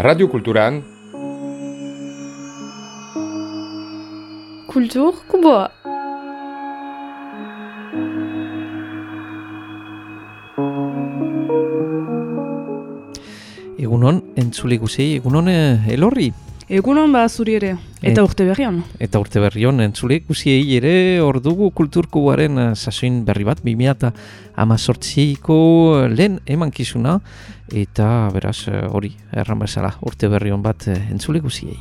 Radio Kulturan Kultur Kuboa. Egunon, entzule guzei, egunon Elorri. Egunon zuri ere, eta urte berrion. Eta urte berrion, entzule guziei ere ordugu kulturkuaren sasoin berri bat, 2018ko lehen emankizuna, eta beraz hori, erran bezala, urte berrion bat entzule guziei.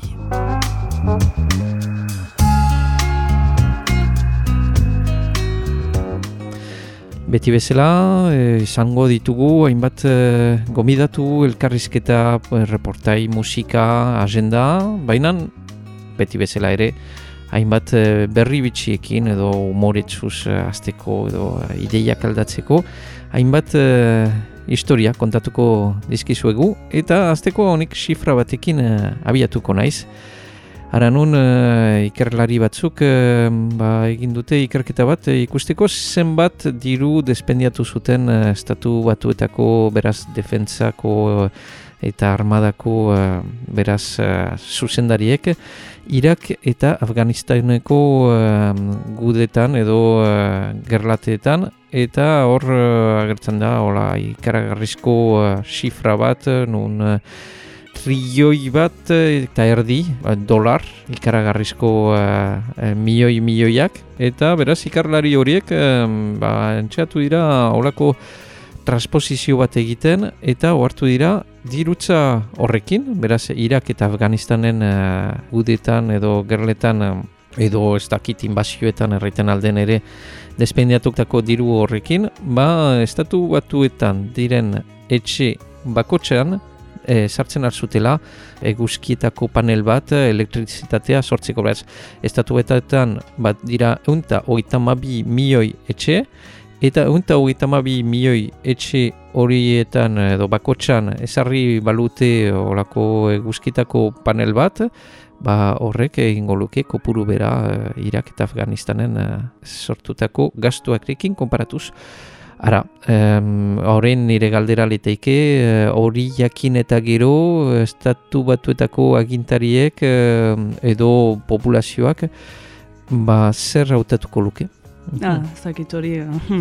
Beti bezala, izango ditugu, hainbat gomidatu, elkarrizketa, reportai, musika, agenda, baina beti bezala ere, hainbat berri bitxiekin edo umoretsuz azteko edo ideiak aldatzeko, hainbat historia kontatuko dizkizuegu, eta azteko honik xifra batekin abiatuko naiz. Ara nun ikerlari batzuk egin dute ikerketa bat ikusteko zenbat diru despendiatu zuten estatu batuetako beraz defentsako eta armadako beraz zuzendariek Irak eta Afganistaneko gudetan edo gerlateetan eta hor agertzen da ikaragarrizko xifra bat nun trilioi bat eta erdi dolar ikaragarrizko milioiak eta beraz ikerlari horiek entxeatu dira holako transposizio bat egiten eta ohartu dira dirutza horrekin, beraz Irak eta Afganistanen gudetan edo gerletan edo ez dakit inbazioetan erraiten alden ere despendiatutako diru horrekin, estatu batuetan diren etxe bakotxean sartzen alzutela eguzkietako panel bat elektrizitatea sortzeko beraz. Estatuetan bat dira 132 milioi etxe eta 132 milioi etxe horietan edo bakotxan ezarri balute olako eguzkietako panel bat, horrek egingo luke kopuru bera Irak eta Afganistanen sortutako gastuarekin konparatuz. Ara, horrein nire galdera liteike, hori jakin eta gero, estatu batuetako agintariek edo populazioak, zer hautatuko luke? Zakit hori.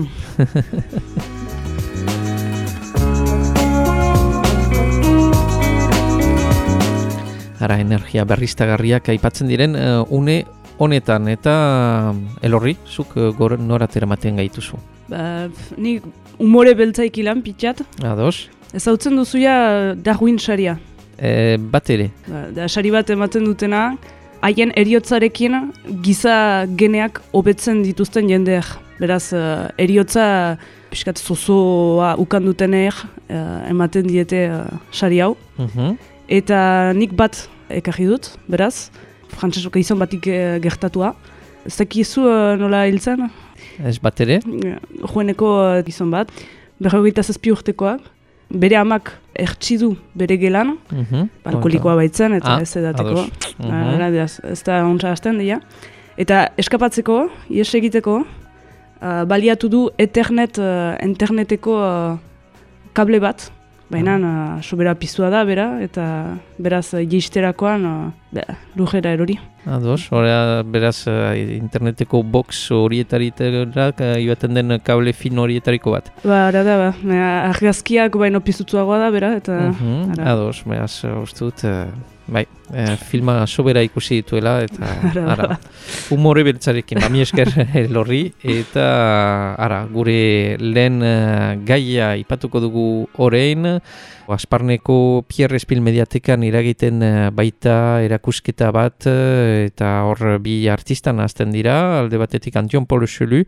Ara, energia berriztagarriak aipatzen diren, une honetan, eta Elorri, zuk noratera maten gaituzu? Ni umore beltzaik ilan pitxat. Ados. Ezautzen duzuia Darwin saria. Bat ere. Sari bat ematen dutena, haien eriotzarekin giza geneak hobetzen dituzten jendeak. Beraz, eriotza pixkat zozoa ukan dutenek ematen diete sari hau. Eta nik bat ekarri dut, beraz, frantsesok izan batik gertatua. Ez dakizu nola hiltzen? Ez bat ere? Joeneko gizon bat, 27 urtekoak, bere amak ertxidu bere gelan, alkoholikoa baitzen eta ez edateko. Ez da ontsa hasten, eta eskapatzeko, ies egiteko, baliatu du interneteko kable bat, baina sobera piztua da, eta beraz jeisterakoan lujera erori. Ados, beraz interneteko box horietarik joaten den kable fin horietariko bat. Argazkiak baino pizutzuagoa da, bera, eta... Ados, beraz, uste dut, filma sobera ikusi dituela, eta humore beltzarekin, mi esker Elorri, eta gure lehen gaia ipatuko dugu orain, Asparneko Pierre Espil Mediatekan iragiten baita erakusketa bat, eta hor bi artistan hasten dira, alde batetik Antion Paul Chelu,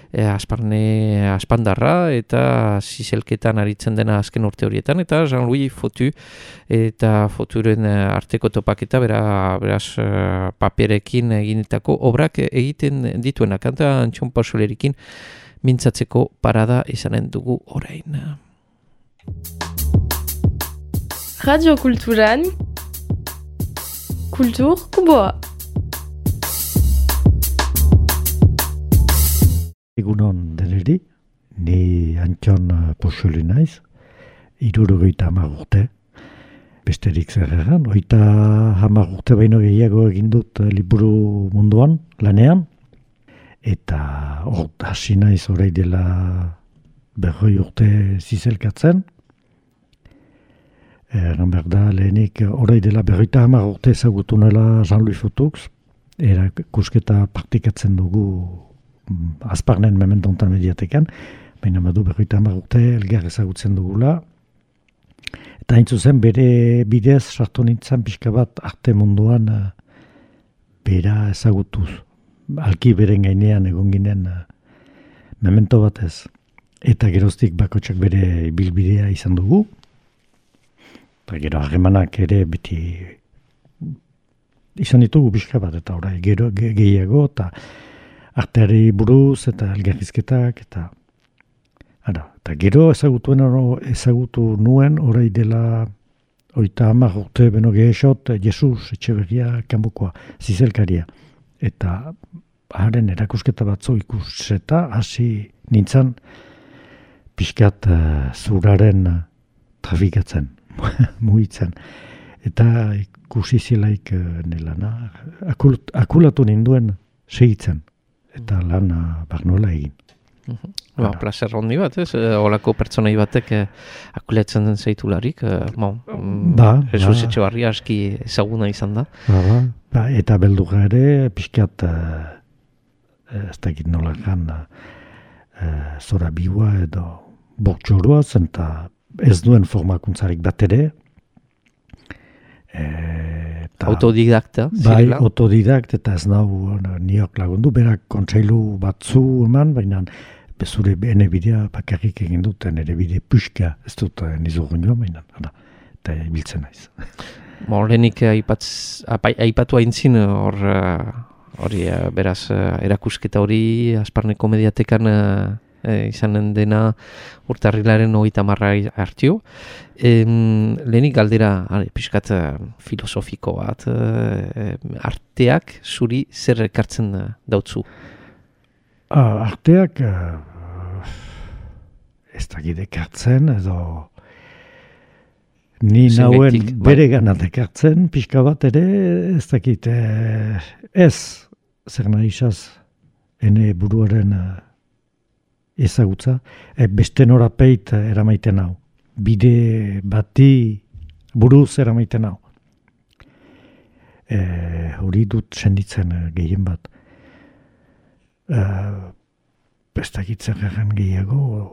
aspandarra eta zizelketan aritzen dena azken urte horietan, eta Jean-Louis Fotu eta Foturen arteko topaketa, beraz paperekin eginetako obrak egiten dituenak, eta Antion Paul Chelerekin mintzatzeko parada izanen dugu orain. Radio Kulturan Kultur Kuboa. Egunon deneri, ni Antxon Poxoli naiz, 70 urte, Besterik zer egan, 30 urte baino gehiago egin dut liburu munduan, lanean, eta hasi naiz orain dela 40 urte zizelkatzen. Egan behar da, lehenik orain dela 30 urte ezagutu nuela Jean-Louis Foutux, erakusketa praktikatzen dugu Azparnen mementontan mediatekan, baina badu 30 urte elgar ezagutzen dugula. Eta hain zuzen bere bidez sartu nintzen pixka bat arte munduan bera ezagutuz. Alki beren gainean egon ginen memento batez. Eta geroztik bakotsak bere bilbidea izan dugu. Eta gero harremanak ere beti izan ditugu pixka bat, eta orai gero gehiago, eta arteari buruz, eta elgarrizketak, eta gero ezagutu nuen orai dela 30 urte beno gehesot Jesus Etxeberria kanbokoa, zizelkaria. Eta haren erakusketa batzu ikuseta hasi nintzen pixkat zuraren trafikatzen, mugitzen. Eta ikusi zilaik nelana, akulatu ninduen segitzen, eta lan barnola egin. Plazer hondi bat, ez? Olako pertsonai batek akulatzen den zeitularik, Jesus Etxeberria aski ezaguna izan da. Eta beldurra ere, pixkat, ez dakit nola gan, zora biua edo bortxorua zen, eta ez duen formakuntzarik bat ere. Autodidakta? Bai, autodidakt, eta ez nahu niok lagundu, berak kontseilu batzu eman, baina bezure ene bidea bakarrik egin duten, ere bide puxka ez dut nizurgun joan, baina, eta ibiltzen naiz. Lehenik aipatu aintzin hori beraz erakusketa hori Azparneko mediatekan izanen dena urtarrilaren 30 hartio. Lehenik galdera pixkat filosofiko bat, arteak zuri zer ekartzen dautzu? Arteak ez dakit ekartzen edo ni nauen bere ganat ekartzen, pixka bat ere ez dakit ez zer nahi izaz ene buruaren ezagutza, beste norapeit eramaiten hau. Bide bati buruz eramaiten hau. Hori dut senditzen gehien bat. Ez dakit zer garen gehiago.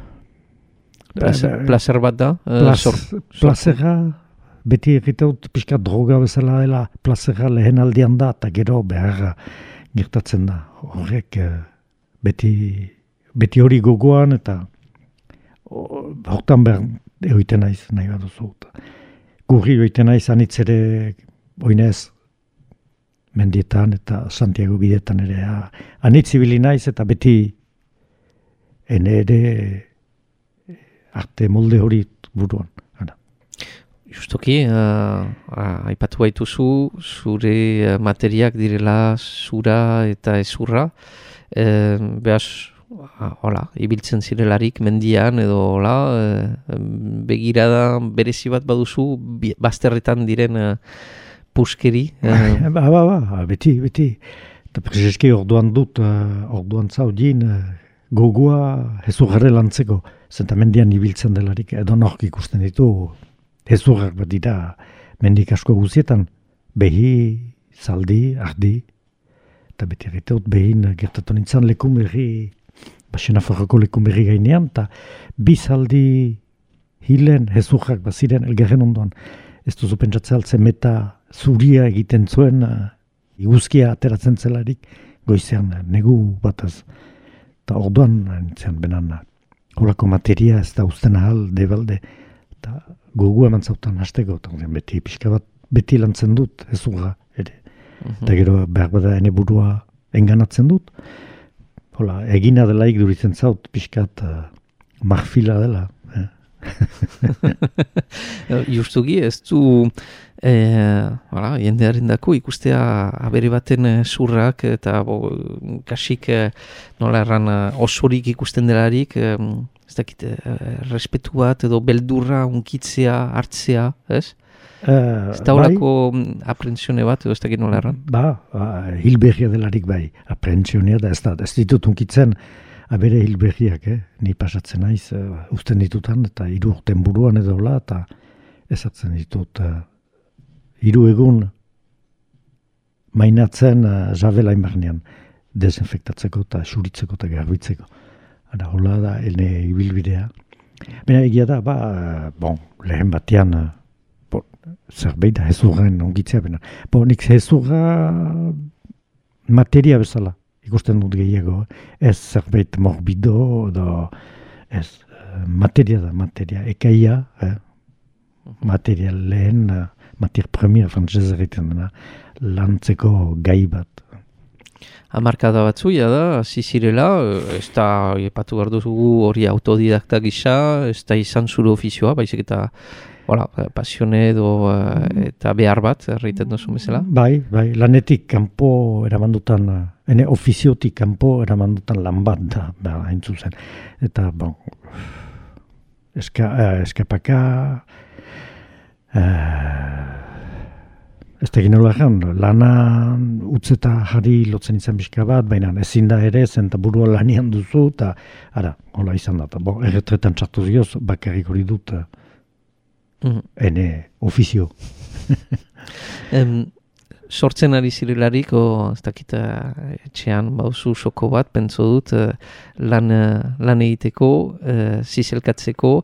Plazer bat da? Plazera, beti egiteut pixka droga bezala dela, plazera lehen aldian da, eta gero beharra gertatzen da. Horrek beti hori gogoan, eta hortan behar egoiten naiz nahi bat duzu. Gurri egoiten naiz anitz ere oinez mendietan eta Santiago bidetan ere. Anitz ibili naiz eta beti ene ere arte molde hori buruan. Justoki, aipatu baituzu, zure materiak direla zura eta ezurra. Behaz, ibiltzen zirelarik mendian edo begirada berezi bat baduzu bazterretan diren puskeri. Beti. Eta prezeski orduan zaudin gogoa hezurre lantzeko. Zenta mendian ibiltzen delarik edo nork ikusten ditu hezurrak bat dira mendik asko guzietan. Behi, zaldi, ardi. Eta beti egiteut behin gertatu nintzen lekun berri, Baxenafarroko lekun berri gainean, eta bizaldi hilen hezurrak baziren elgarren ondoan. Ez duzu pentsatzea altzen meta zuria egiten zuen iguzkia ateratzen zelarik goizean negu bataz. Eta orduan nintzen benan horako materia ez da uzten ahal debalde. Eta gogu eman zautan hasteko, beti pixka bat beti lantzen dut hezurra ere. Eta gero behar bada ene burua enganatzen dut. Egina delaik duritzen zaut, pixkat marfila dela. Justuki, ez du jendearen dako ikustea abere baten zurrak eta kasik nola erran osorik ikusten delarik, ez dakit, respetu bat edo beldurra unkitzea, hartzea, ez? Ez da horako aprensione bat, edo ez dakit nola erran? Hilbergia delarik bai, aprensionia da, ez ditut unkitzen, abere hilbergiak, ni pasatzen naiz, usten ditutan, eta 3 urten buruan edo la, eta ezatzen ditut, 3 egun mainatzen jabela inbarnean, desinfektatzeko eta xuritzeko eta garbitzeko. Ara, hola da, ene ibilbidea. Baina egia da, lehen batean, zerbait da hezurren ongitzea, nik hezurra materia bezala ikusten dut gehiago, ez zerbait morbido, ez materia da, materia, ekaia, materia lehen, matier premier frantzez egiten dena, lantzeko gai bat. Hamarkada batzuia da, zizirela, ez da, epatu behar duzugu hori autodidakta gisa, ez da izan zure ofizioa, baizik eta pasione edo eta behar bat, erraiten duzu bezala? Bai, lanetik kanpo eramandutan, ene ofiziotik kanpo eramandutan lan bat da, hain zuzen. Eta, eskapaka, ez da ginola egan, lana utzeta jarri lotzen izan bizka bat, baina ezin da ere, zenta burua lanian duzu, eta, hola izan da, erretretan txartu zioz, bakarrik hori dut, ene ofizio. Sortzen ari zirelarik, ez dakita etxean bauzu soko bat, pentso dut lan egiteko, zizelkatzeko,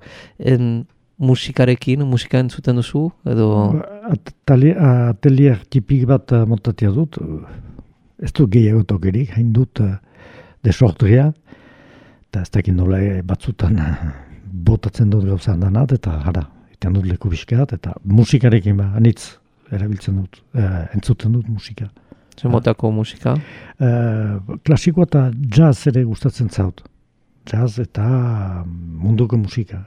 musika entzuten duzu, edo... Atelier tipik bat montatia dut, ez du gehiago tokerik, hain dut desortria, eta ez dakit nola batzutan botatzen dut gauzan danat, eta iten dut leku bizkat, eta musikarekin anitz erabiltzen dut, entzuten dut musika. Zer motako musika? Klasikoa eta jazz ere gustatzen zaut. Jazz eta munduko musika.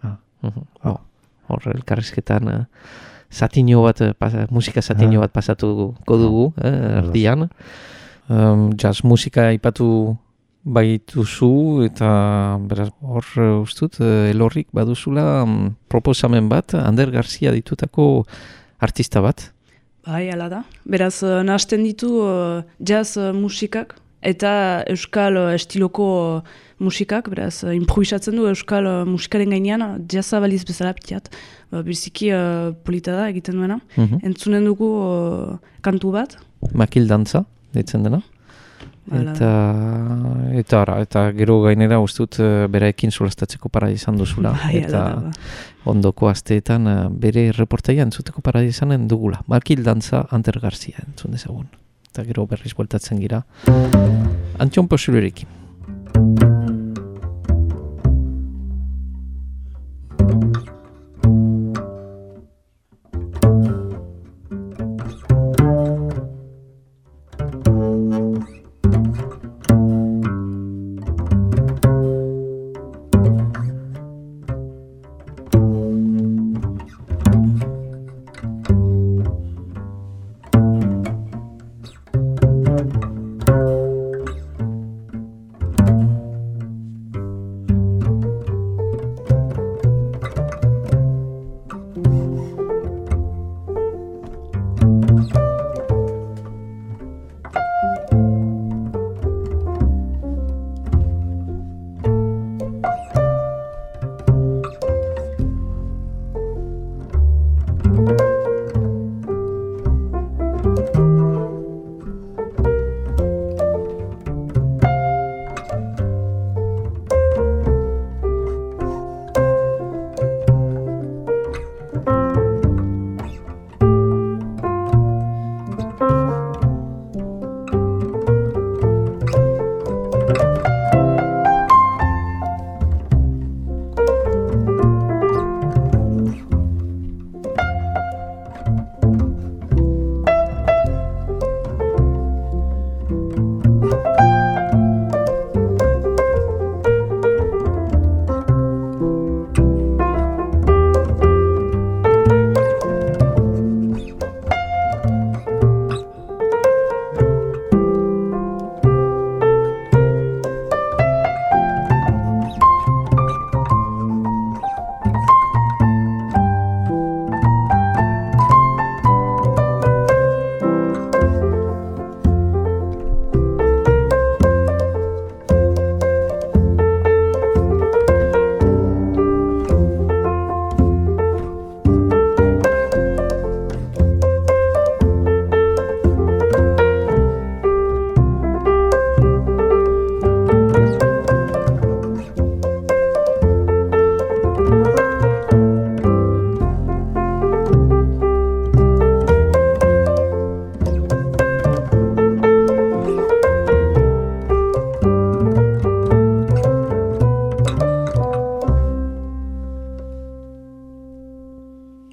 Hor, elkarrizketan zatino bat, musika zatino bat pasatuko dugu, erdian. Jazz musika ipatu baituzu, eta beraz, hor ustut, elorrik baduzula proposamen bat, Ander Garcia ditutako artista bat. Bai, ala da. Beraz, nahasten ditu jazz musikak eta euskal estiloko musikak, beraz, improvisatzen du euskal musikaren gainean, jazza baliz bezala pitiat. Biziki polita da egiten duena. Entzunen dugu kantu bat. Makildantza, ditzen dena. Eta gero gainera ustut beraekin solastatzeko para izan duzula. Eta ondoko asteetan bere reportaia entzuteko para izanen dugula. Makildantza Ander Garcia entzun dezagun. Eta gero berriz bueltatzen gira. Antxon Posilurekin.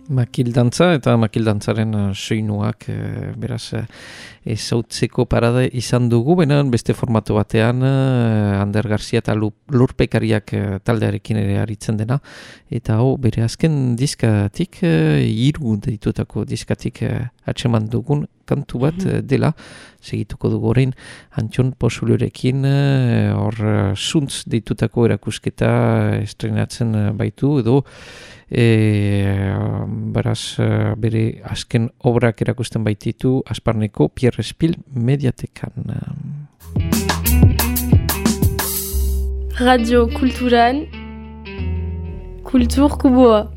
Makildantza eta makildantzaren soinuak beraz ezautzeko parada izan dugu, benan beste formatu batean Ander Garzia eta Lurpekariak taldearekin ere aritzen dena, eta bere azken diskatik, 3 deitutako diskatik atseman dugun kantu bat dela, segituko dugu orain Antxon Pozulorekin hor Zuntz deitutako erakusketa estrenatzen baitu, edo beraz bere azken obrak erakusten baititu Asparneko Pierre Espil mediatekan. Radio Kulturan Kultur Kuboa.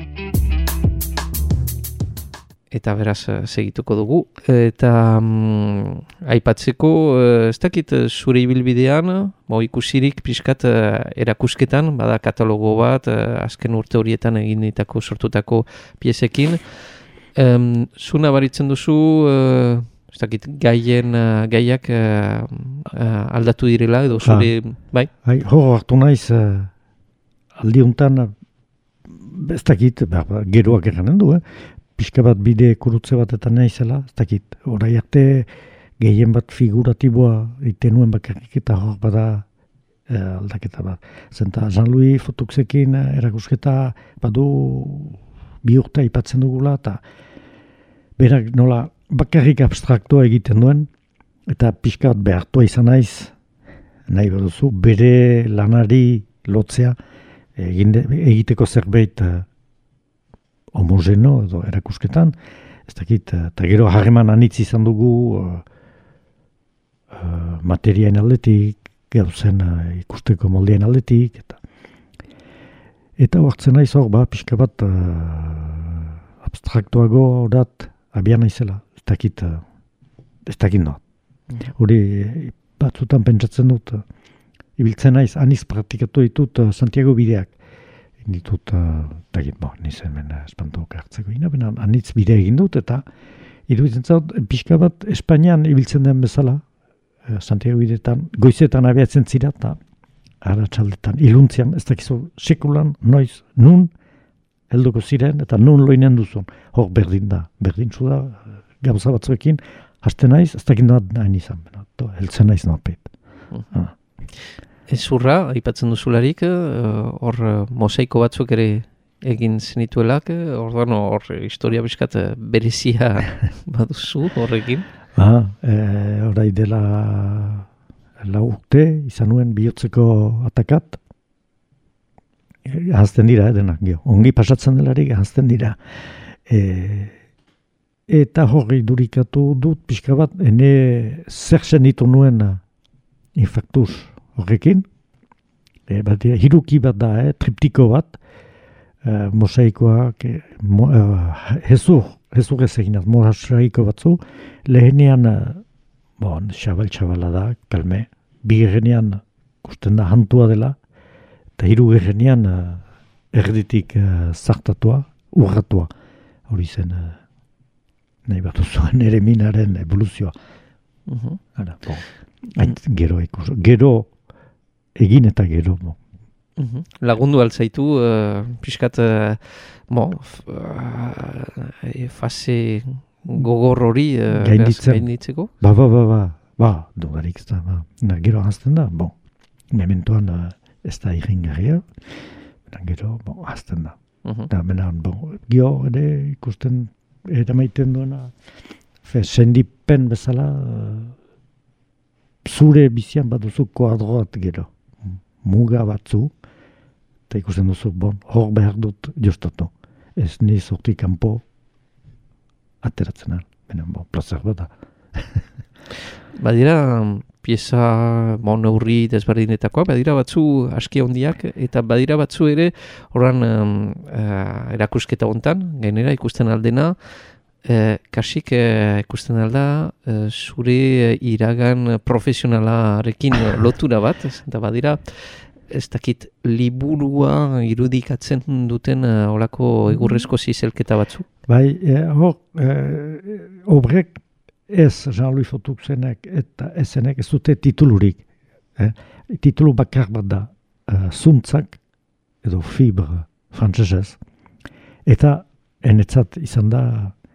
Eta beraz segituko dugu. Eta aipatzeko, ez dakit zure ibilbidean, ikusirik pixkat erakusketan, bada katalogo bat, azken urte horietan egin ditako sortutako piezekin. Zu nabaritzen duzu, ez dakit gaiak aldatu direla, edo zure, bai? Hor hartu naiz, aldiuntan, ez dakit, geroak eganen du, pixka bat bide kurutze batetan naizela, ez dakit, orai arte gehien bat figuratiboa itenuen bakarrik eta hor bada aldaketa bat. Zenta Jean-Louis Fotuxekin erakusketa badu 2 urte aipatzen dugula, eta berak nola bakarrik abstraktua egiten duen, eta pixka bat behartua izan naiz, nahi baduzu, bere lanari lotzea, egiteko zerbait homogeno edo erakusketan, ez dakit, eta gero harreman anitz izan dugu materiaen aldetik, gauzen ikusteko moldeen aldetik, eta hartzen naiz hor, pixka bat abstraktuago orat abian naizela, ez dakit no. Hori batzutan pentsatzen dut, ibiltzen naiz, aniz praktikatu ditut Santiago bideak, ditut, nizen mena espantoak hartzeko ina, bena anitz bidea egin dut, eta iruditzen zaut, pixka bat Espainian ibiltzen den bezala, Santiago bideetan, goizetan abiatzen zira, eta arratsaldetan, iluntzian, ez dakizu, sekulan, noiz, nun, helduko ziren, eta nun loinen duzun, hor berdin da, berdintzu da, gauza batzuekin, haste naiz, ez dakit nahi izan, heltzen naiz nopet. Ezurra, aipatzen duzularik, hor mosaiko batzuk ere egin zenituelak, hor historia bizkat berezia baduzu horrekin? Horai dela 4 urte, izan nuen bihotzeko atakat, hazten dira, denak, ongi pasatzen delarik, hazten dira. Eta horri durikatu dut, pixka bat, zer senditu nuen infarktuz horrekin, hiruki bat da, triptiko bat, mosaikoak, hezur ez eginaz, mosaiko batzu, lehenean, xabal-xabala da, kalme, bigarrenean, kusten da, hantua dela, eta hirugarrenean, erditik zartatua, urratua, hori zen, nahi bat zuen ere minaren evoluzioa. Gero egin eta gero. Lagundu altzaitu, pixkat, fase gogor hori gainditzeko? Dudarik ez da, gero hazten da, mementoan ez da irringarria, gero hazten da. Gio ere ikusten eramaiten duena, sendipen bezala, zure bizian baduzu koadroat gero, muga batzu, eta ikusten duzu, hor behar dut jostatu. Ez ni zortik kanpo ateratzen al, plazer bat da. Badira, pieza neurri desberdinetakoa, badira batzu aski handiak, eta badira batzu ere, horran erakusketa hontan, gainera ikusten aldena, kasik ikusten alda zure iragan profesionalarekin lotura bat, eta badira, ez dakit liburua irudikatzen duten olako egurrezko zizelketa batzu? Bai, obrek ez Jean-Louis Fotuxenek eta esenek ez dute titulurik. Titulu bakar bat da, Zuntzak, edo fibre frantsesez, eta enetzat izan da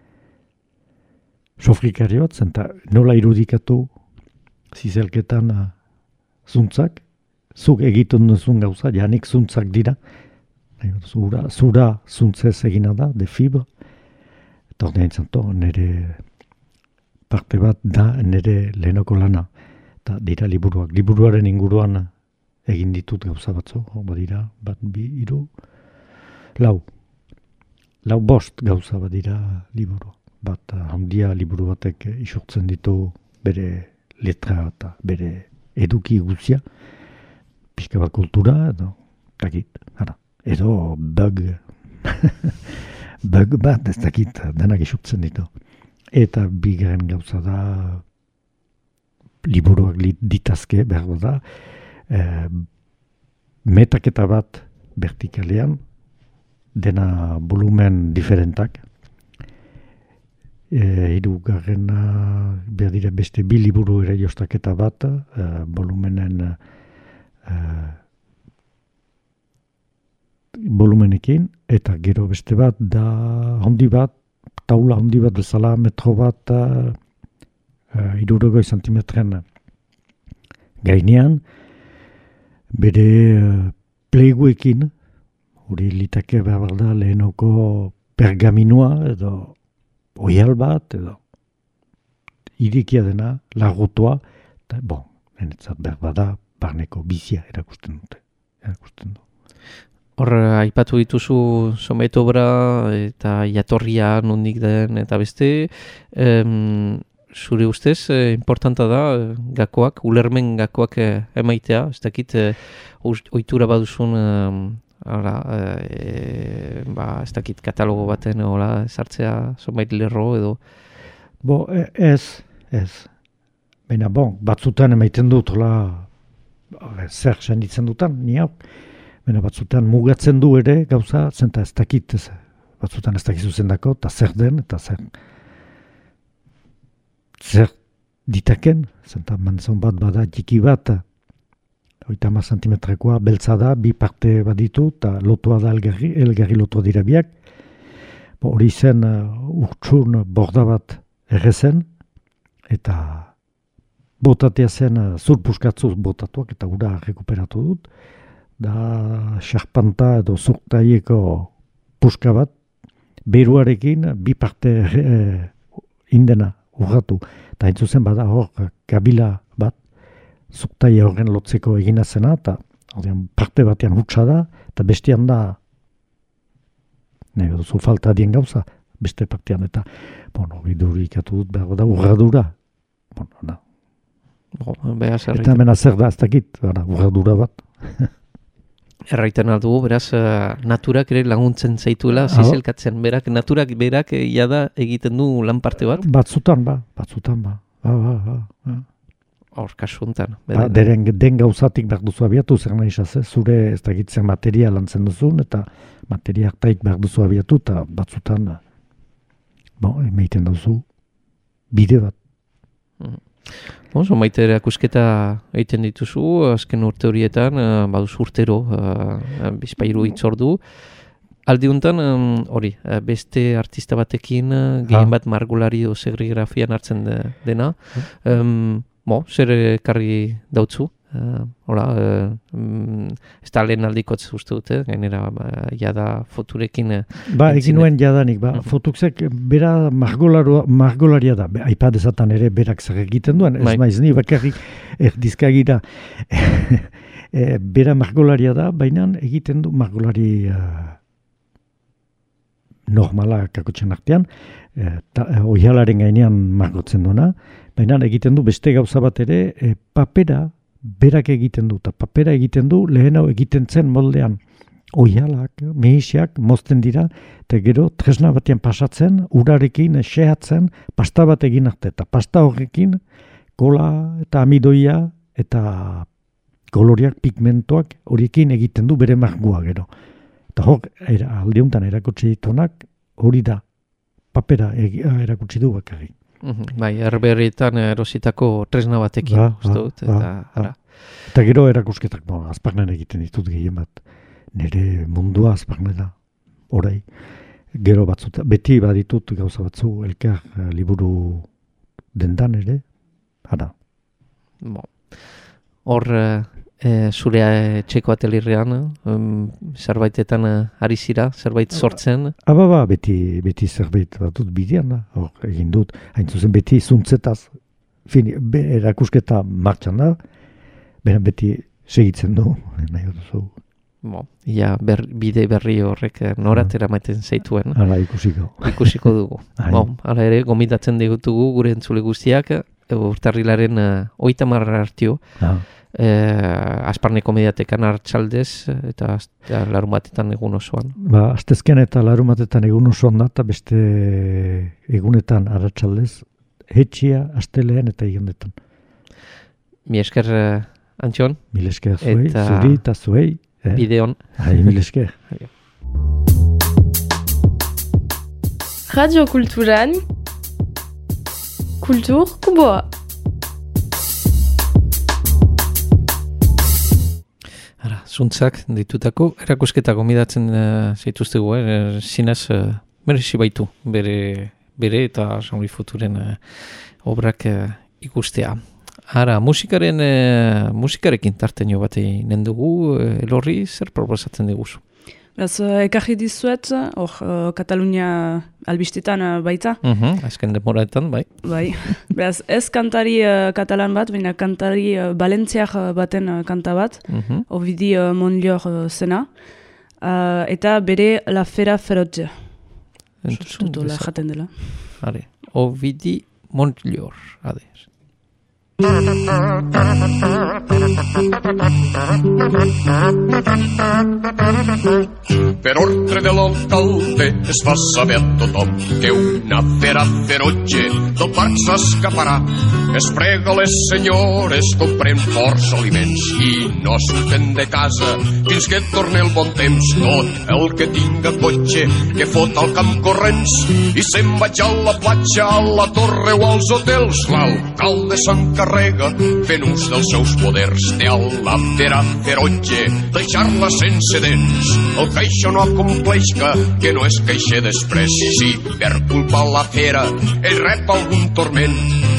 sofrikario bat, zenta nola irudikatu zizelketan zuntzak, zuk egiten duzun gauza, janik zuntzak dira, zura zuntzez egina da, de fibra, eta hori nintzen nire parte bat da nire lehenoko lana, eta dira liburuak. Liburuaren inguruan egin ditut gauza batzu, badira, bat, bi, hiru, lau bost gauza bat dira liburu. Bat handia liburu batek isurtzen ditu bere letra eta bere eduki guzia, pixka bat kultura, edo bug, bug bat ez dakit denak isurtzen ditu. Eta bigarren gauza da liburuak ditazke behar da, metaketa bat vertikalean, dena volumen diferentak. Hirugarrena behar dira beste bi liburu ere jostaketa bat, volumenekin, eta gero beste bat da handi bat, taula handi bat bezala, metro bat, 60 zentimetren gainean, bere pleguekin, hori litake behar da lehenoko pergaminua, edo oial bat, edo irikia dena, lagotoa, eta enetzat behar da, barneko bizia erakusten du. Hor, aipatu dituzu somet obra eta jatorria nondik den eta beste, zure ustez, importanta da gakoak, ulermen gakoak emaitea, ez dakit ohitura baduzun, ez dakit katalogo baten sartzea somait lerro edo? Ez. Baina batzutan emaiten dut, zer senditzen dutan, ni hau. Baina batzutan mugatzen du ere gauza, zenta ez dakit, batzutan ez dakizu zendako, eta zer den, eta zer ditaken, zenta manzon bat bada txiki bat, 30 zentimetrekoa beltza da, bi parte baditu, eta lotua da elgarri lotua dira biak. Hori zen urtsun borda bat errezen, eta botatea zen zurpuskatzuz botatuak, eta gura rekuperatu dut. Da xarpanta edo zurtaieko puska bat, beruarekin bi parte indena urratu. Eta entzuzen bada hor kabila bat, zurtaia horren lotzeko egina zena, eta parte batean hutsa da, eta bestean da, nahi duzu falta dien gauza, beste partean, eta idurikatu dut behar da urradura. Eta hemen zer da, ez dakit, urradura bat. Erraiten aldugu, beraz, naturak ere laguntzen zaituela, zizelkatzen, naturak berak jada egiten du lan parte bat? Batzutan ba. Hor, kasu honetan. Den gauzatik behar duzu abiatu, zer nahi izaz, zure ez dakitzen materia lantzen duzun, eta materia hartaik behar duzu abiatu, eta batzutan, emaiten duzu, bide bat. Maite erakusketa egiten dituzu, azken urte horietan, baduz urtero, bizpairu itzordu. Aldi honetan, beste artista batekin, gehien bat margolari o serigrafian hartzen dena. Zer ekarri dautzu? Ez da lehen aldikotz uste dute, gainera jada foturekin... egin nuen jadanik, fotukzek bera margolaria da, aipa dezatan ere berak zer egiten duen, ez maiz ni bakarrik erdizkagira bera margolaria da, baina egiten du margolari normala kakotxen artean, oihalaren gainean margotzen duena, baina egiten du beste gauza bat ere, papera berak egiten du, eta papera egiten du, lehen hau egiten zen moldean oihalak, mehisiak, mozten dira, eta gero tresna batean pasatzen, urarekin, xehatzen, pasta bat egin arte, eta pasta horrekin, kola eta amidoia, eta koloriak, pigmentoak, horiekin egiten du bere margua gero. Eta hor, aldeuntan erakutsi ditunak, hori da, papera erakutsi du bakarrik. Herberrietan erositako tresna batekin, uste dut, eta gero erakusketak, azparnen egiten ditut gehien bat, nire mundua azparne da, orai, Gero batzuta, beti baditut gauza batzu elkar liburu dendan ere, hara. Hor, zure etxeko atelirrean, zerbaitetan ari zira, zerbait sortzen? Beti zerbait batut bidean da, hor egin dut, hain zuzen beti zuntzetaz, erakusketa martxan da, beti segitzen du, nahi duzu. Bide berri horrek noratera maiten zaituen. Hala ikusiko dugu. Hala ere, gomidatzen digutugu gure entzule guztiak, urtarrilaren 30 hartio, Asparneko Mediatekan Arratsaldez eta larun batetan egun osoan. Astezken eta larun batetan egun osoan da, eta beste egunetan Arratsaldez, hetxia, astelean eta igandetan. Mi esker, Antxon. Mil esker zuei, zuri eta zuei. Bideon. Mil esker. Radio Kulturan, Kultur Kuboa. Zuntzak ditutako erakusketa gomidatzen zaituztegu, zinez merezi baitu bere eta Jean-Louis Futuren obrak ikustea. Musikarekin tartenio bat egin dugu, Elorri, zer proposatzen diguzu? Ekarri dizuet, Katalunia albistetan baita. Azken demoraetan, bai. Beraz, ez kantari katalan bat, baina kantari balentziak baten kanta bat, Ovidi Montllor zena, eta bere La Fera Feroce. Tutola jaten dela. Ovidi Montllor, ade. Per ordre dell'alcalde es fa saber a tothom que una fera feroce del parc s'escaparà. Es prega les senyores, comprem força aliments i no surten de casa fins que torni el bon temps. Tot el que tinga cotxe que fot al camp corrents i se'n vaig a la platja, a la torre o als hotels. L'alcalde s'encarrega fent ús dels seus poders té a la fera feroce deixar-la sense dents. El que això no acompleix que no és queixe després. Si per culpa la fera ell rep algun torment,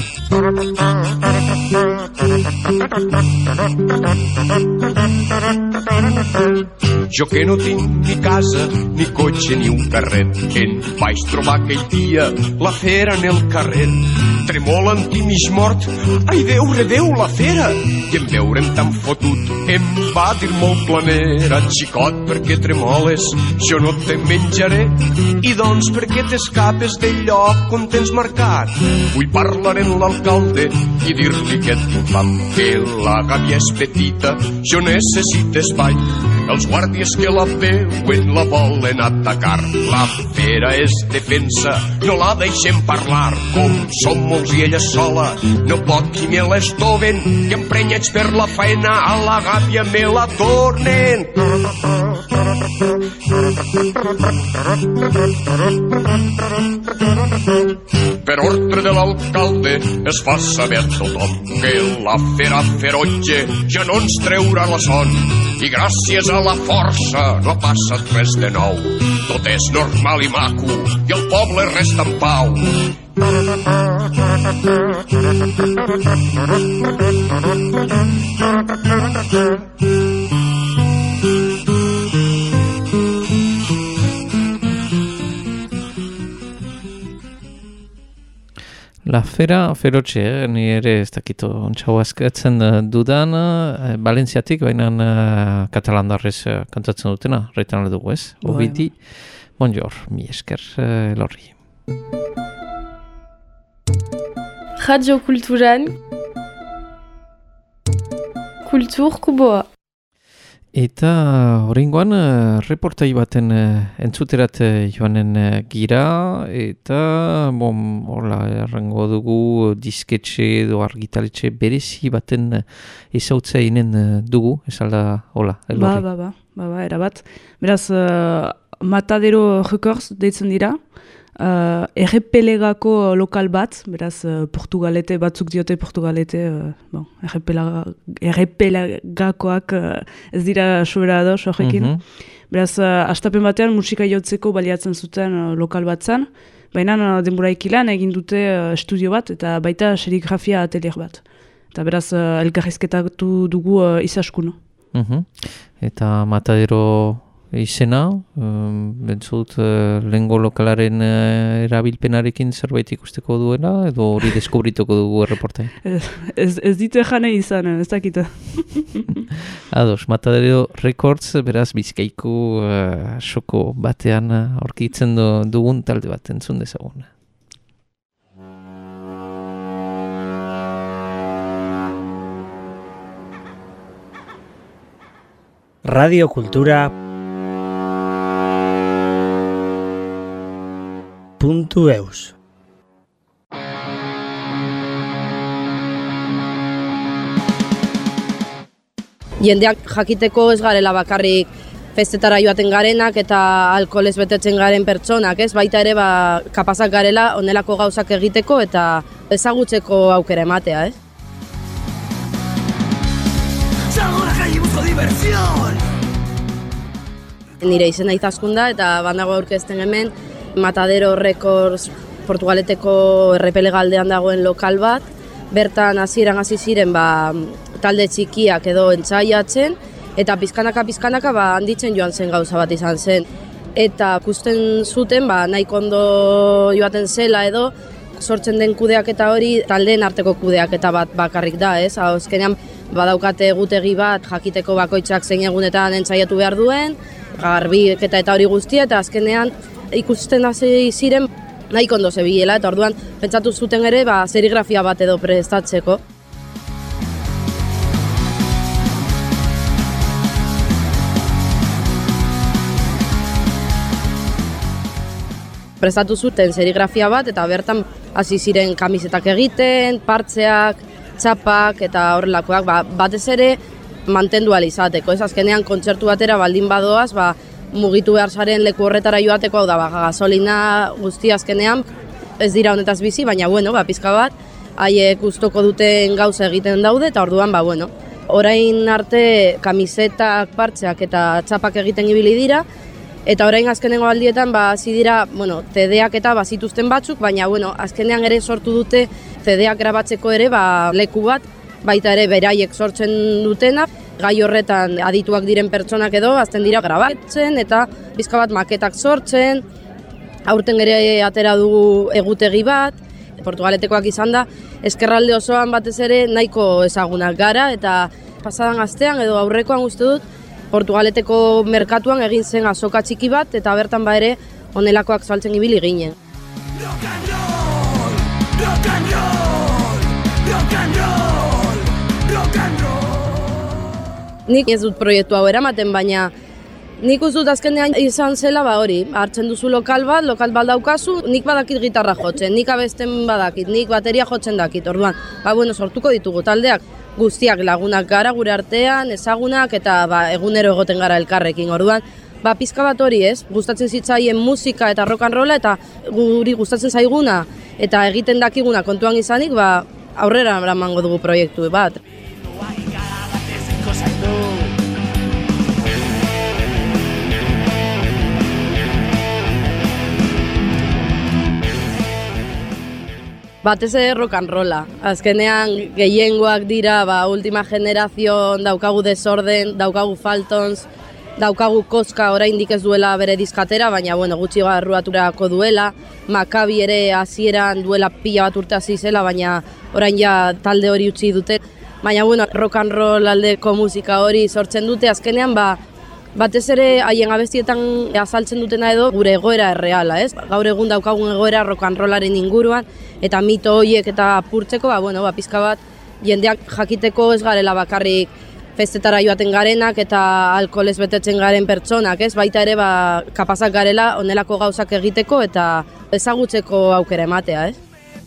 jo que no tinc ni casa, ni cotxe, ni un carret, en vaig trobar aquell dia la fera en el carrer. Tremolant i mig mort, ai veure Déu la fera, i en veure'm tan fotut em va dir molt planera: xicot, per què tremoles? Jo no te menjaré. I doncs per què t'escapes del lloc on tens marcat? Vull parlar amb l'alcalde i dir-li que tinc fam, que la gàbia és petita, jo necessito espai. Els guàrdies que la veuen la volen atacar. La fera és defensa, no la deixem parlar. Com som molts i ella sola, no pot qui me l'estoven, que emprenyats per la faena a la gàbia me la tornen. Per ordre de l'alcalde es fa saber a tothom que la fera feroce ja no ens treurà la son. I gràcies a la força no ha passat res de nou. Tot és normal i maco i el poble resta en pau. La Fera Feroce, ni ere ez dakito ontsago askatzen dudan, Valentziatik, baina katalandarrez kantatzen dutena, reitan dugu ez? Ovidi Montllor, mi esker, Elorri. Radio Kulturan, Kultur Kuboa. Eta horrengoan reportai baten entzuterat joanen gira, eta horla errango dugu disketxe edo argitaletxe berezi baten ezautza inen dugu, ez alda hola, Elorri? Erabat. Beraz, Matadero Records deitzen dira, errepelegako lokal bat, beraz Portugalete, batzuk diote Portugalete, errepelegakoak ez dira sobera ados horrekin. Beraz, astapen batean musika jotzeko baliatzen zuten lokal bat zen, baina denboraikilan egin dute estudio bat eta baita serigrafia atelier bat. Eta beraz, elkarrizketatu dugu Izaskun. Eta Matadero izena, bentsut lehengo lokalaren erabilpenarekin zerbait ikusteko duela, edo hori deskubrituko dugu erreportain? Ez ditu jane izan, ez dakita. Ados, Matadero Records, beraz Bizkaiko soko batean aurkitzen dugun talde bat entzun dezagun. Radio Kultura .eus Jendeak jakiteko ez garela bakarrik festetara joaten garenak eta alkoholez betetzen garen pertsonak, ez? Baita ere kapazak garela onelako gauzak egiteko eta ezagutzeko aukera ematea, ez? Nire izena Izaskun da eta bandago aurkezten hemen Matadero Records Portugaleteko errepele galdean dagoen lokal bat. Bertan hasieran hasi ziren talde txikiak edo entzaiatzen eta pizkanaka handitzen joan zen gauza bat izan zen. Eta ikusten zuten nahiko ondo joaten zela edo sortzen den kudeaketa hori taldeen arteko kudeaketa bat bakarrik da, ez? Azkenean badaukate egutegi bat jakiteko bakoitzak zein egunetan entzaiatu behar duen, garbiketa eta hori guztia, eta azkenean ikusten hasi ziren nahiko ondo zebilela, eta orduan pentsatu zuten ere serigrafia bat edo prestatzeko. Prestatu zuten serigrafia bat eta bertan hasi ziren kamisetak egiten, partzeak, txapak eta horrelakoak, batez ere mantendu ahal izateko. Ez azkenean kontzertu batera baldin badoaz, mugitu behar zaren leku horretara joateko, hau da, gasolina guzti azkenean, ez dira honetaz bizi, baina pizka bat, haiek gustoko duten gauza egiten daude, eta orduan, orain arte kamisetak, partzeak eta txapak egiten ibili dira, eta orain azkenengo aldietan, hasi dira, CD-ak eta bazituzten batzuk, baina, azkenean ere sortu dute CD-ak grabatzeko ere, leku bat, baita ere beraiek sortzen dutena, gai horretan adituak diren pertsonak edo, azten dira grabatzen eta bizka bat maketak sortzen, aurten ere atera dugu egutegi bat, Portugaletekoak izan da, ezkerralde osoan batez ere nahiko ezagunak gara, eta pasadan astean edo aurrekoan uste dut, Portugaleteko merkatuan egin zen azoka txiki bat, eta bertan ere honelakoak saltzen ibili ginen. Rock and roll, rock and roll, rock and roll, rock and roll. Nik ez dut proiektu hau eramaten, baina nik uste dut azkenean izan zela hori, hartzen duzu lokal bat daukazu, nik badakit gitarra jotzen, nik abesten badakit, nik bateria jotzen dakit, orduan, sortuko ditugu taldeak, guztiak lagunak gara gure artean, ezagunak eta egunero egoten gara elkarrekin, orduan, pizka bat hori ez, gustatzen zitzaien musika eta rock and rolla eta guri gustatzen zaiguna eta egiten dakiguna kontuan izanik, aurrera eramango dugu proiektu bat. Batez ere rock and rolla. Azkenean gehiengoak dira, última generazion, daukagu Desorden, daukagu Faltons, daukagu Koska oraindik ez duela bere diskatera, baina gutxi garruaturako duela. Makabi ere hasieran duela pila bat urte hasi zela, baina orain ja talde hori utzi dute. Baina rock and roll aldeko musika hori sortzen dute, azkenean batez ere haien abestietan azaltzen dutena edo gure egoera erreala, ez? Gaur egun daukagun egoera rock and rollaren inguruan eta mito horiek eta apurtzeko, pizka bat jendeak jakiteko ez garela bakarrik festetara joaten garenak eta alkoholez betetzen garen pertsonak, ez? Baita ere kapazak garela honelako gauzak egiteko eta ezagutzeko aukera ematea, ez?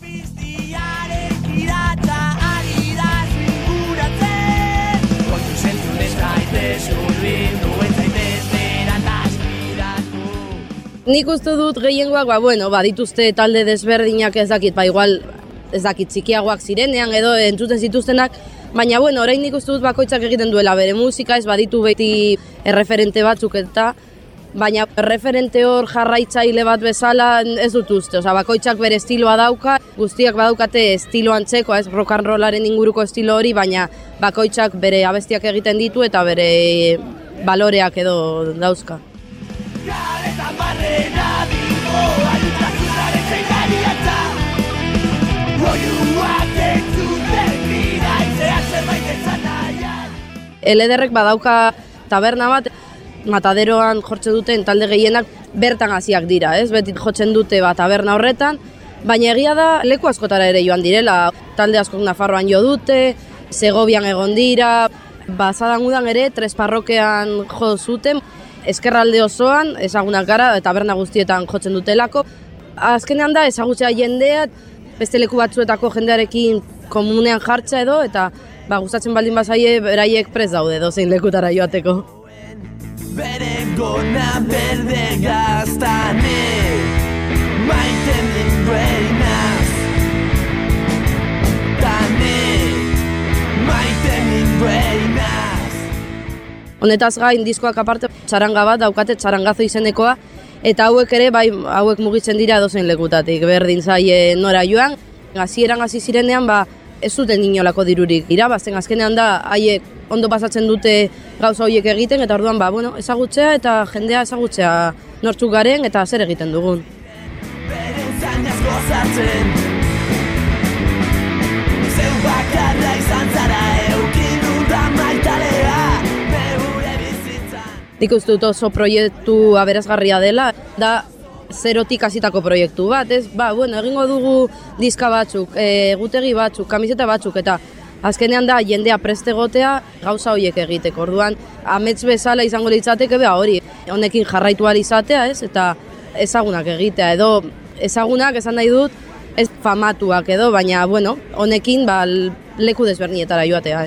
Nik uste dut gehiengoak, dituzte talde desberdinak ez dakit, igual ez dakit txikiagoak zirenean edo entzuten zituztenak, baina orain nik uste dut bakoitzak egiten duela bere musika, ez baditu beti erreferente batzuk eta baina referente hor jarraitzaile bat bezala ez dut uste, bakoitzak bere estiloa dauka, guztiak badaukate estilo antzeko, ez rock and rollaren inguruko estilo hori, baina bakoitzak bere abestiak egiten ditu eta bere baloreak edo dauzka. Elederrek badauka taberna bat, Mataderoan jortze duten talde gehienak bertan hasiak dira, ez? Beti jotzen dute taberna horretan, baina egia da leku askotara ere joan direla. Talde askok Nafarroan jo dute, Segovian egon dira, Basadan udan ere Tres Parrokean jo zuten, ezkerralde osoan ezagunak gara, taberna guztietan jotzen dutelako. Azkenean da ezagutzea jendea, beste leku batzuetako jendearekin komunean jartza edo, eta gustatzen baldin bazaie beraiek prest daude dozein lekutara joateko. Bere gona berde gaztane maiten din breinaz Tane maiten din breinaz. Honetaz gain diskoak aparte txaranga bat daukate, txarangazo izenekoa, eta hauek ere hauek mugitzen dira dozein lekutatik, berdin zaie nora joan. Hasieran hasi zirenean ez zuten inolako dirurik irabazten, azkenean da haiek ondo pasatzen dute gauza horiek egiten, eta orduan ezagutzea eta jendea ezagutzea nortzuk garen eta zer egiten dugun. Beren zainaz gozatzen Zeu bakarra izan zara eukin da maitalea neure bizitzan. Nik uste dut oso proiektu aberasgarria dela, da zerotik hasitako proiektu bat, ez? Egingo dugu diska batzuk, egutegi batzuk, kamiseta batzuk, eta azkenean da jendea prest egotea gauza horiek egiteko. Orduan, amets bezala izango litzateke hori, honekin jarraitu ahal izatea, ez? Eta ezagunak egitea, edo ezagunak esan nahi dut, ez famatuak edo, baina, honekin leku desberdinetara joatea, ez?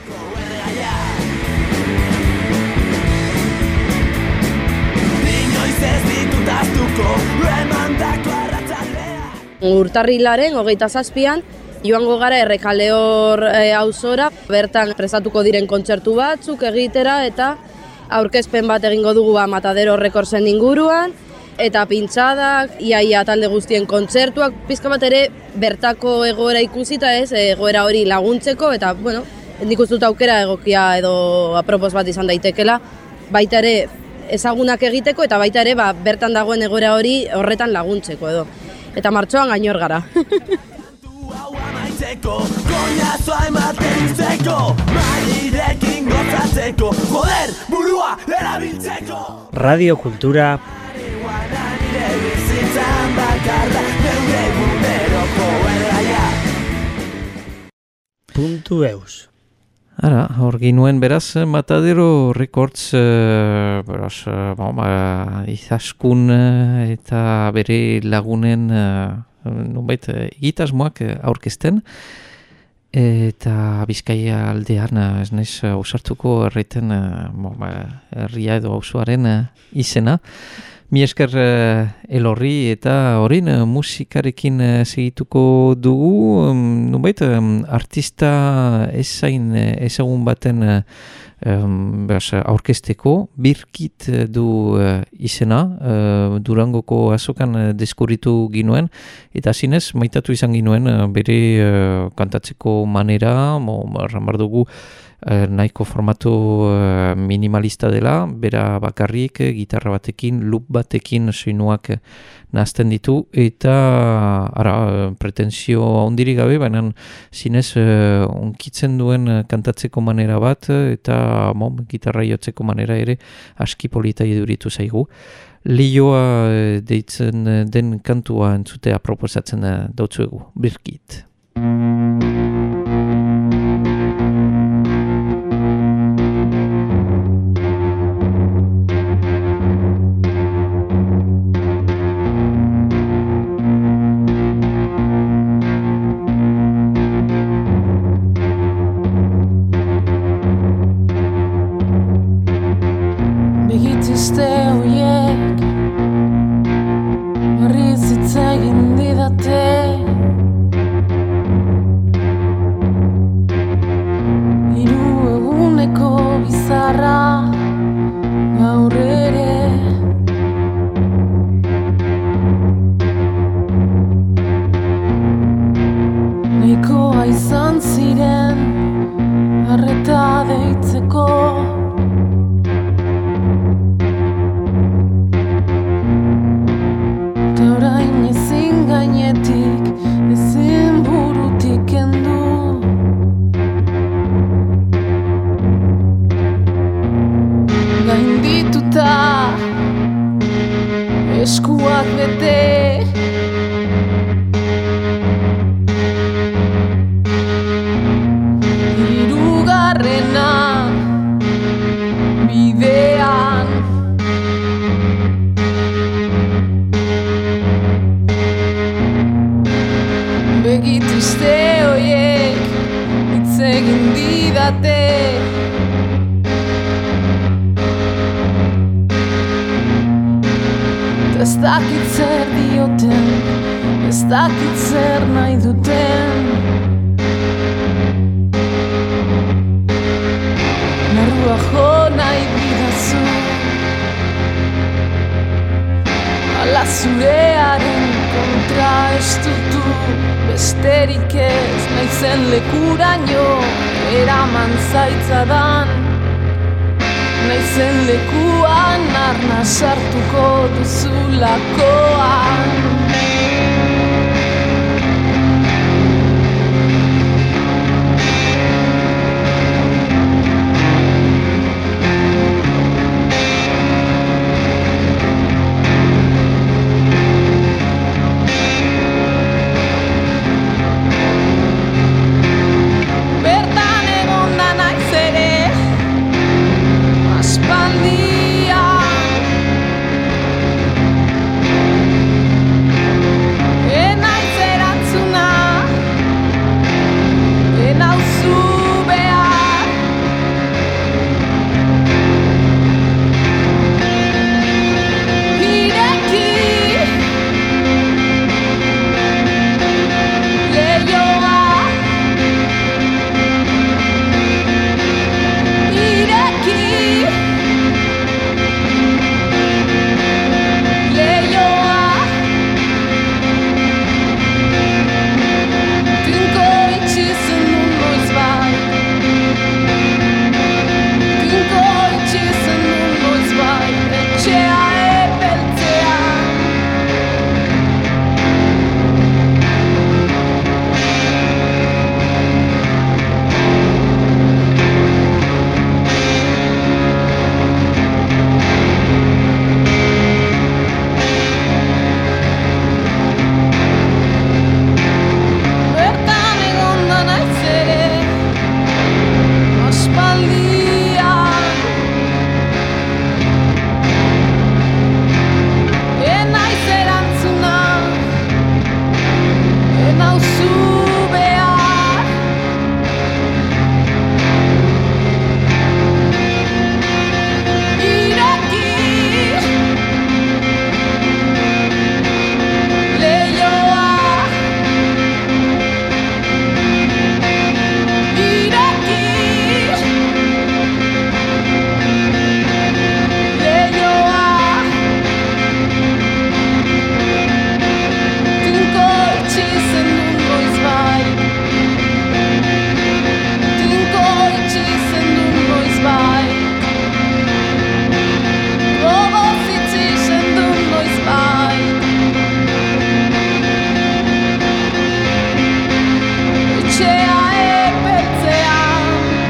Urtarrilaren 27an joango gara Errekaleor auzora, bertan prestatuko diren kontzertu batzuk egitera eta aurkezpen bat egingo dugu Matadero Recordsen inguruan eta pintxadak, iaia talde guztien kontzertuak, pizka bat ere bertako egoera ikusita, ez, egoera hori laguntzeko eta, nik uste dut aukera egokia edo apropos bat izan daitekela, baita ere ezagunak egiteko eta baita ere bertan dagoen egoera hori horretan laguntzeko edo. Eta martxoan gainor gara. Koñazoa ematen izteko, marirekin gozatzeko, joder, burua erabiltzeko. Radio Kultura. Nire bizitzan bakarra, neure eguneroko erraia. .eus. Ara, hor ginuen beraz, Matadero Records, izaskun eta bere lagunen nunbait egitasmoak aurkezten, eta Bizkaia aldean, ez naiz ausartuko erraiten herria edo auzoaren izena. Mi esker Elorri eta horin musikarekin segituko dugu, nunbait artista ezagun baten aurkezteko, Birkit du izena, Durangoko azokan deskubritu ginuen, eta zinez maitatu izan ginuen bere kantatzeko manera, ramar dugu nahiko formatu minimalista dela, bera bakarrik, gitarra batekin, loop batekin soinuak nahazten ditu, eta pretensio handirik gabe, baina zinez onkitzen duen kantatzeko manera bat, eta gitarra jotzeko manera ere aski polita iduritu zaigu. Lioa deitzen den kantua entzutea proposatzen dautzuegu, Birkit. Begituzte horiek horri zitzegin didate eskuak bete. Hirugarrena bidean. Begi triste hoiek hitz egin didate. Ez dakit zer dioten, ez dakit zer nahi duten. Narrua jo nahi bidazu, ala zurearen kontra estutu. Besterik ez naizen lekuraino eraman zaitzadan. Naizen lekuan arna sartuko duzulakoan. Bertan egonda naiz ere aspaldian. Enaiz erantzuna, enauzu behar. Ireki leioa, ireki leioa. Tinko itxi zenun noizbait, tinko itxi zenun noizbait, etxea epeltzean. Bertan egonda naiz ere aspaldian. Enaiz erantzuna, enauzu behar. Ireki leioa, ireki leioa. Tinko itxi zenun noizbait, tinko itxi zenun noizbait. Gogoz itxi zenun noizbait, etxea epeltzean.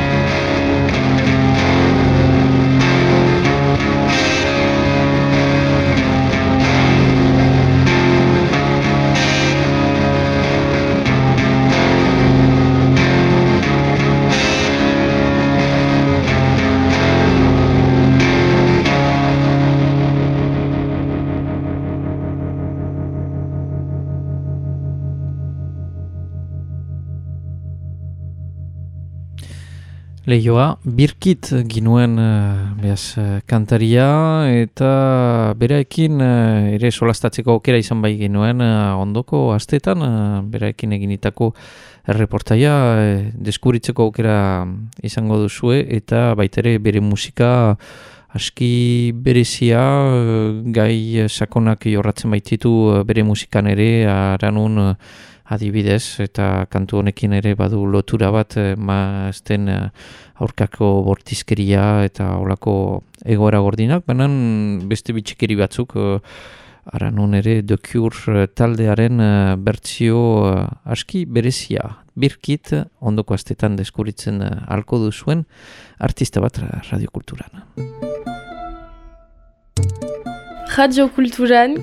Leioa, birkit ginuen kantaria eta beraekin ere solastatzeko aukera izan bai ginuen ondoko astetan beraekin eginitako erreportaia deskuritzeko aukera izango duzue eta baitere bere musika aski berezia, gai sakonak jorratzen baititu bere musikan ere, aranun adibidez, eta kantu honekin ere badu lotura bat mazten aurkako bortizkeria eta olako egoera gordinak, baina beste bitxikeri batzuk aranun ere The Cure taldearen bertsio aski berezia. Birkit ondoko astetan deskuritzen alko duzuen artista bat radiokulturan. Radio Kulturan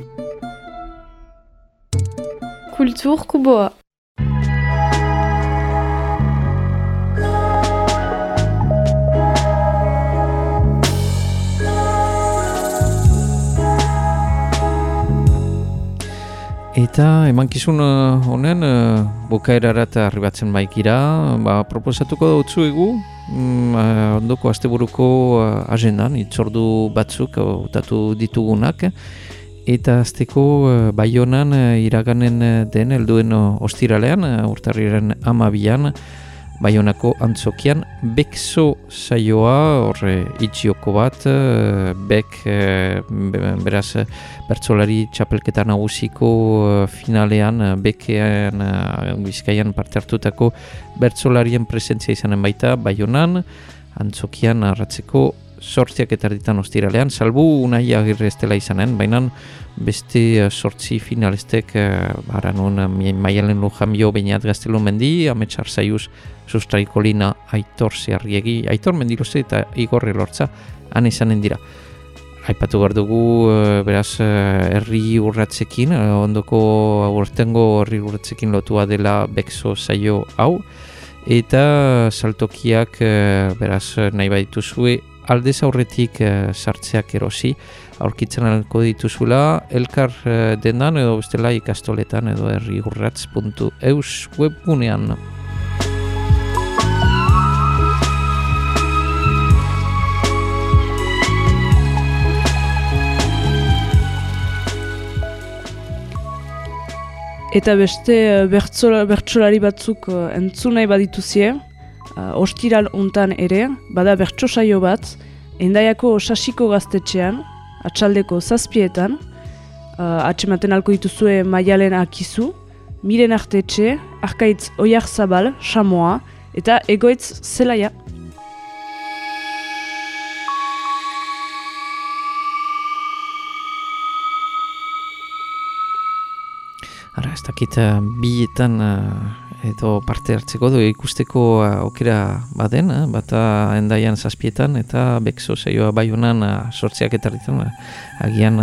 Kultur Kuboa. Eta emankizun honen bukaerarat arribatzen baikira, proposatuko dautzuegu ondoko asteburuko agendan, itzordu batzuk hautatu ditugunak, eta azteko Baionan iraganen den helduen ostiralean, urtarriaren 12an, Baionako antzokian Bekso saioa, itxioko bat, beraz bertsolari txapelketa nagusiko finalean, Bekean, Bizkaian parte hartutako bertsolarien presentzia izanen baita, Baionan, antzokian arratzeko 8:00 ostiralean, salbu Unai Agirre ez dela izanen, baina beste 8 finalistek, Maialen Lujambio, Beñat Gaztelumendi, Ametsar Zaiuz, Sustraikolina, Aitor Zearriegi, Aitor Mendiroze eta Igor Elortza han izanen dira. Aipatu behar dugu, beraz, herri urratzekin, ondoko aurtengo herri urratzekin lotua dela Bekso saio hau, eta saltokiak, beraz, nahi badituzue, aldez aurretik sartzeak erosi, aurkitzen alko dituzula, elkar dendan edo bestela ikastoletan edo herriurratz.eus webgunean. Eta beste bertsolari batzuk entzun nahi badituzie, ostiral hontan ere, bada bertso saio bat, Hendaiako Sasiko gaztetxean, atxaldeko 7:00, atsematen alko dituzue Maialen Akizu, Miren Artetxe, Arkaitz Oiarzabal, Samoa, eta Egoitz Zelaia. Ara, ez dakit bietan edo parte hartzeko edo ikusteko aukera baden, bata Hendaian 7:00 eta Bekso saioa Baionan 8:00 agian,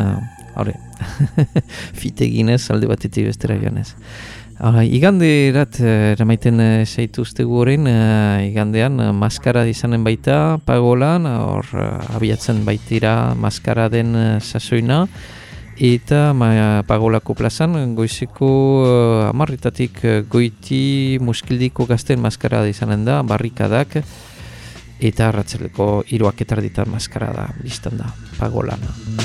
fiteginez alde batetik bestera joanez. Iganderat eramaiten zaituztegu orain, igandean maskara izanen baita Pagolan, hor abiatzen baitira maskara den sasoina, eta Pagolako plazan goizeko 10:00 goiti Muskildiko gazten maskara izanen da, barrikadak, eta arratsaleko 3:30 maskara da, biztan da, Pagolan.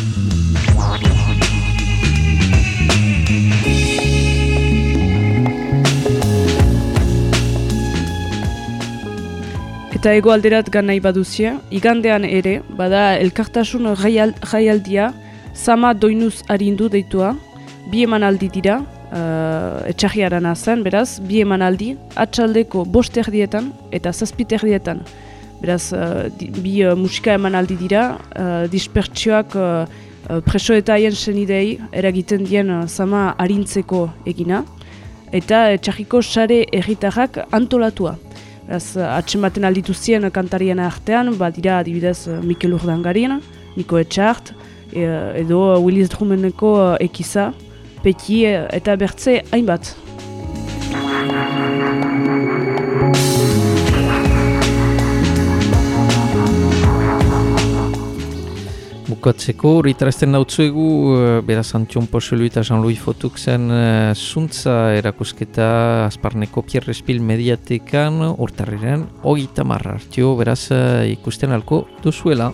Eta hegoalderat gan nahi baduzie, igandean ere, bada elkartasun jaialdia, Sama doinuz arindu deitua, 2 emanaldi dira, etxagiarana zen, beraz, 2 emanaldi, atxaldeko 5:00 eta 7:00. Beraz, 2 musika emanaldi dira, dispertsioak preso eta haien senidei eragiten dien sama arintzeko egina, eta etxagiko sare herritarrak antolatua. Beraz, atsematen aldituzien kantarien artean, badira adibidez Mikel Urdangarin, Niko Etxart, edo Willis Drummondeko Ekiza, Peti eta bertze hainbat. Bukatzeko, horretarazten dautzuegu, beraz Antion Poxelu eta Jean-Louis Fotuxen zuntza erakusketa Azparneko Pierre Espil mediatekan, urtarriren 30 hartio, beraz ikusten alko duzuela.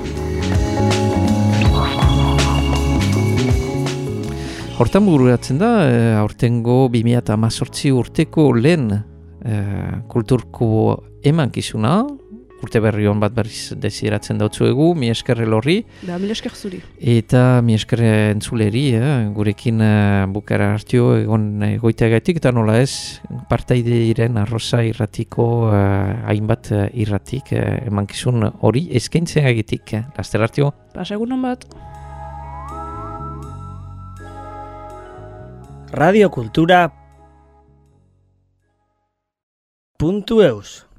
Hortan bururatzen da, aurtengo 2018 urteko lehen kulturko emankizuna, urte berri hon bat berriz desiratzen dautzuegu, mi esker elorri. Da, mi esker zuri. Eta mi esker entzuleri, gurekin bukara hartio egoiteagatik, eta nola ez, partaide iren arroza irratiko hainbat irratik emankizun hori eskaintzen egitik. Laster hartio. Pasagunon bat. Radio Kultura .eus